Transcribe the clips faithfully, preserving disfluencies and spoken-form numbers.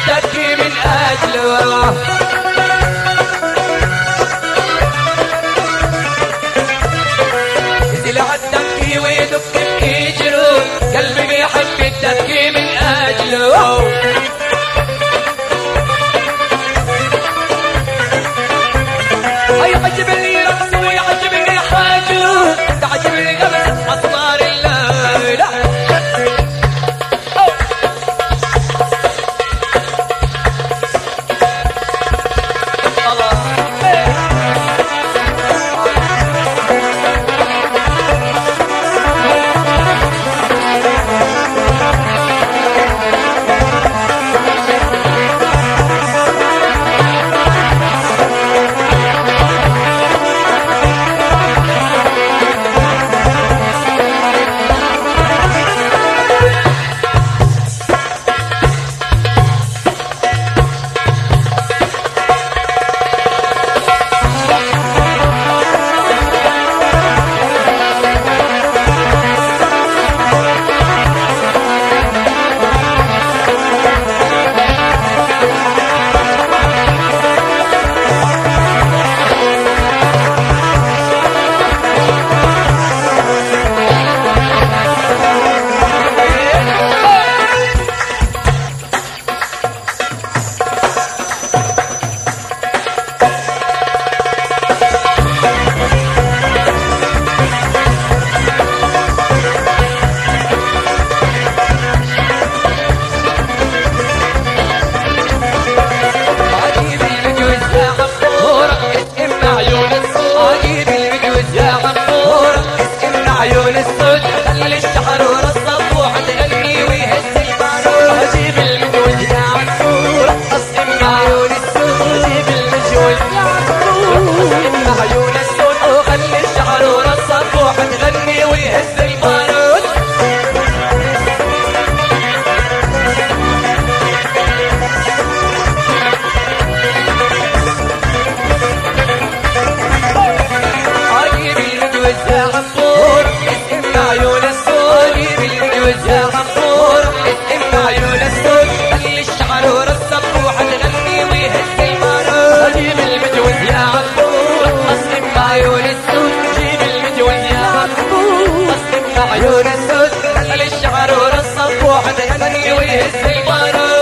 تبكي من أجله. زلعت تبكي ويدك تبكي جروح قلبي بيحب تبكي من أجله. يعجبني رقصه ويعجبني حاجه تعجبني قبل أسرار الليلة. عيون السود خلي الشعر ورصة روح تغني ويهز البارود. جيب المجول يا عصفور رقص من عيون السود. جيب المجول يا عصفور رقص من عيون السود وخلي الشعر ورصة روح تغني ويهز البارود. جيب المجول يا عصفور عيون السود. جيب المجوز يا عصفور اسم عيون السود خلي الشعر ورصة روح تغني ويهز البارود. جيب المجوز يا عصفور اسم عيون السود. جيب المجوز يا عصفور اسم عيون السود خلي الشعر ورصة روح تغني ويهز البارود.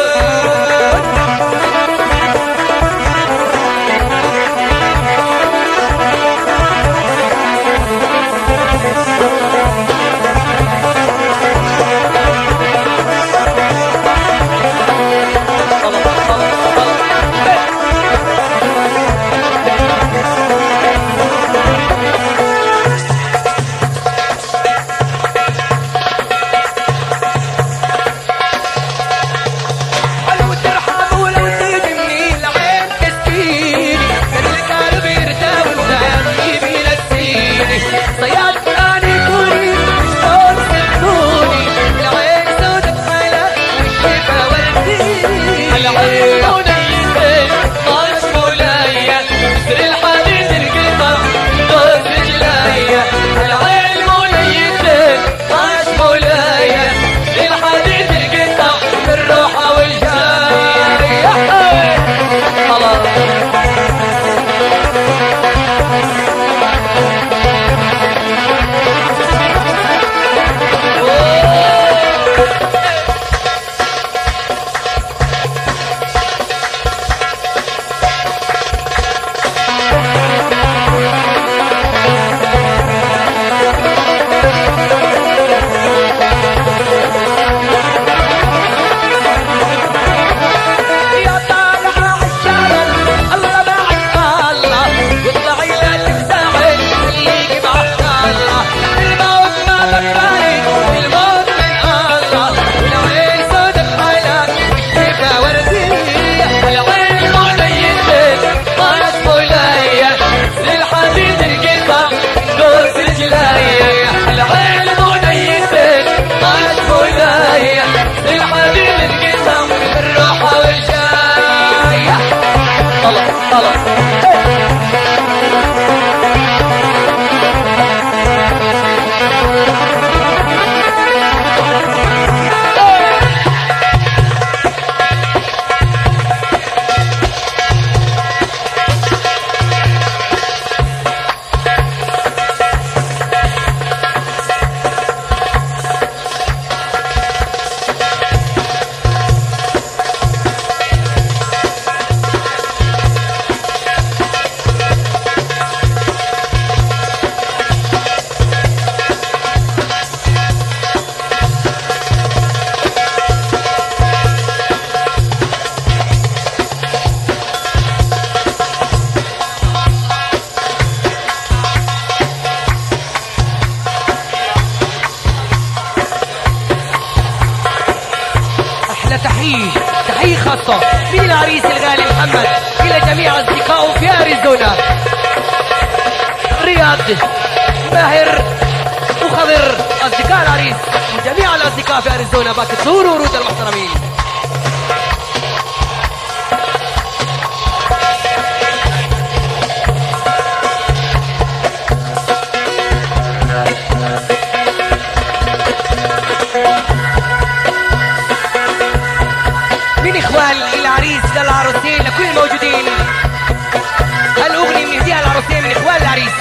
صوته من العريس الغالي محمد إلى جميع أصدقائه في أريزونا، رياض، ماهر وخضر، أصدقاء العريس وجميع الأصدقاء في أريزونا، باك الزهور ورود المحترمين. من إخوان العريس للعروسين لكل الموجودين، هالأغنية بنهديها العروسين من إخوان العريس.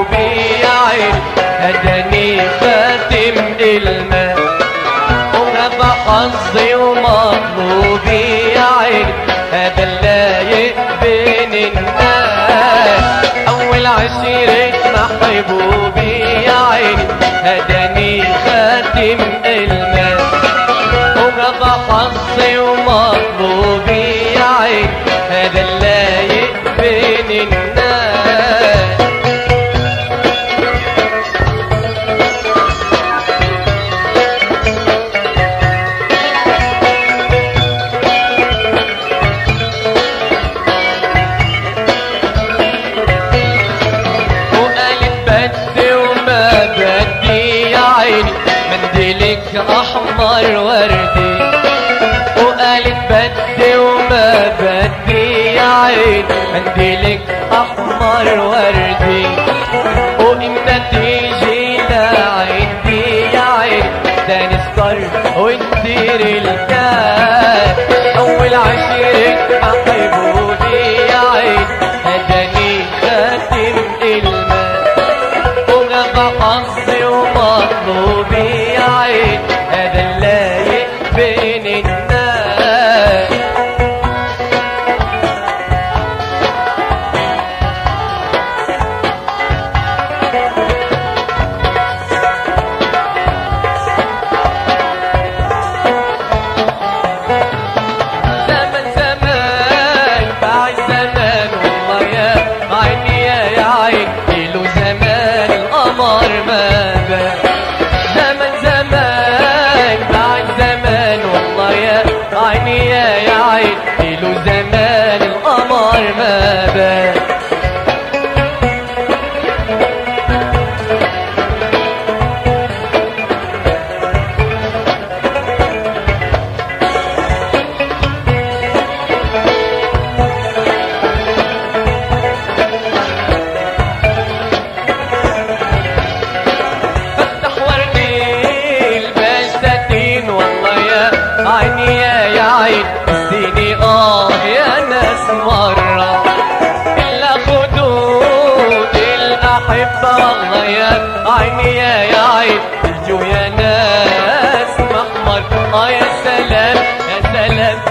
محبوبي يا عين هداني خاتم الماء حظي ومطلوبي يا عيني هذا اللايق بين الناس. أول عشيرة محبوبي يا عيني هداني خاتم المال. وغاب حظي ومطلوبي يا عيني هذا اللايق بين الناس. منديلك احمر وردي وقالت بدي وما بدي يا عيني منديلك احمر وردي. وامتى تيجي لعندي يا عيني ده نسكر وندير الكاس. اول عشيرة محبوبي يا عيني هداني خاتم المال. وغاب حظي ومطلوبي يا عيني هذا اللايق بين الناس. زمن زمان بعد زمان والله يا عيني يا عيني له زمان القمر ما بان. زمن زمان بعد زمان والله يا عيني يا عيني له زمان القمر ما بان. عيني يا عين اديني اه يا ناس مرة إلا خدود الأحبة والله يا عيني يا عين الجو يا ناس محمر. اه يا سلام يا سلام